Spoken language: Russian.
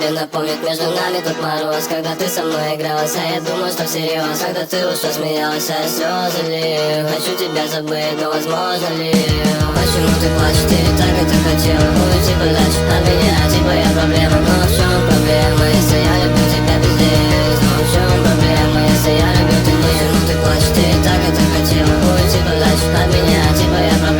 тебе напомнит между нами тот мороз, когда ты со мной игралась, а я думал, что всерьез. Когда ты ушла, смеялась, а я слезы лью. Хочу тебя забыть, но возможно ли? Почему ты плачешь, ты ведь так это хотела уйти подальше от меня, твоя проблема. Но в чем проблема, если я люблю тебя пиздец? Но в чем проблема, если я люблю, ты не? Почему ты плачешь, ты ведь так это хотела уйти подальше от меня, твоя проблема.